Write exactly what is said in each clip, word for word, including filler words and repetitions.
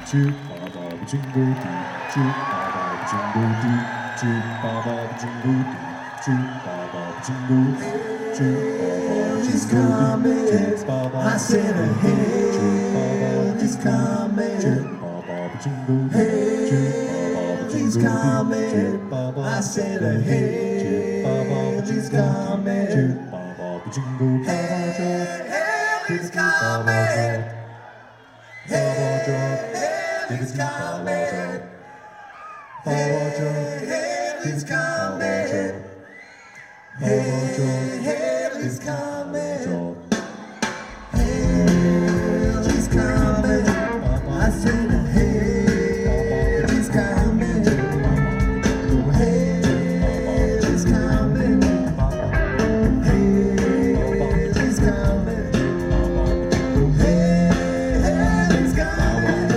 chip baba jingle dee, chip baba jingle dee, chip baba jingle dee, chip baba jingle dee, chip baba He's jingle dee, coming. chip baba I said, hey, chip baba he's coming. chip baba jingle dee, Hey, chip baba he's jingle dee, coming. chip baba I said, jingle dee, hey, chip baba he's jingle dee, coming. chip baba jingle dee, Hey, he's baba coming. Baba Hey, he's coming. Hey, he's coming. Hey, he's coming. Hey, he's coming. I said, hey, he's coming. Hey, he's coming. Hey, he's coming. Hey, he's coming.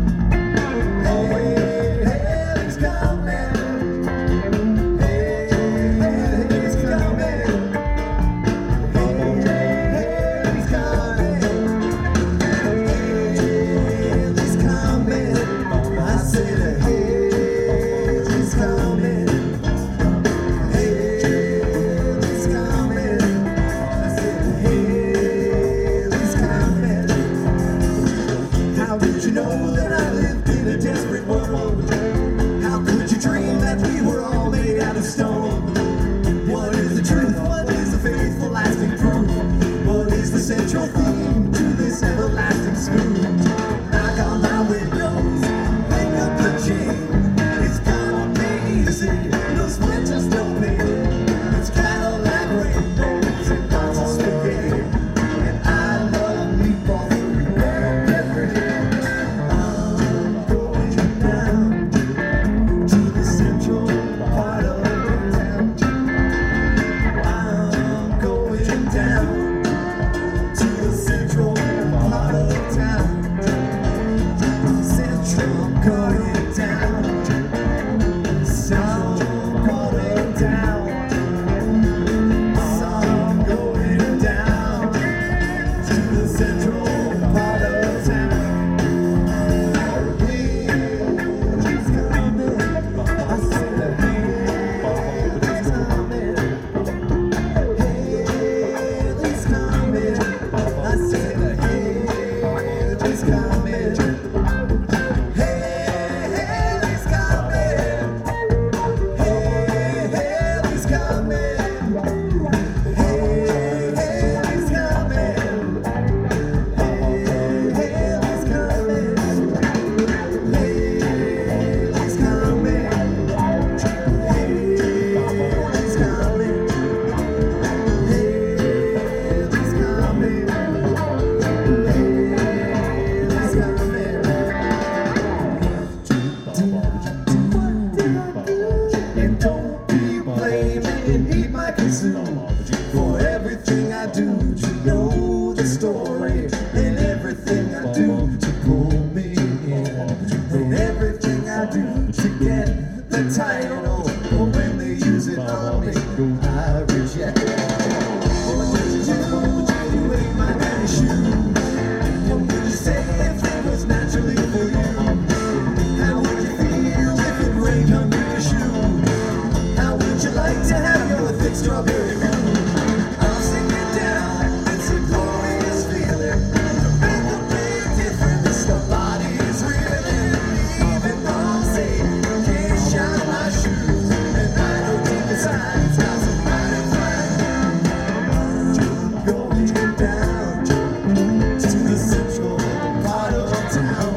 How did you know that I lived in a desperate world? How could you dream that we were all made out of stone? What is the truth? What is the faithful lasting proof? What is the central theme to this everlasting spoon? Knock on my windows, pick up the chain. It's gonna be easy, no splinters, no pain. It's Cadillac rainbows and lots of spaghetti. And I love meatballs every day. I'm going down to the central part of town. I'm going down to the central part of town. Central going down. Central going down. I'm going down to the central part of town. Hey, he's coming. I said, hey, he's coming. Hey, he's coming. I said, hey, he's coming. Hey, he's coming. Hey, he's coming. And don't be blaming, eat my consume for everything I do to know the story, and everything I do to pull me in, and everything I do to get the title. But when they use it on me, I reject it. What would you do if you ate my daddy's shoe? What would you say if it was naturally for you? How would you feel if it rained under your shoe? How would you like to have your thick strawberry moon? I'll sing it down, it's a glorious feeling. To make a big difference, the body is reeling. Even though say you can't shine my shoes, and I know deep inside it's got some mighty fine. I'm going down to the central part of town.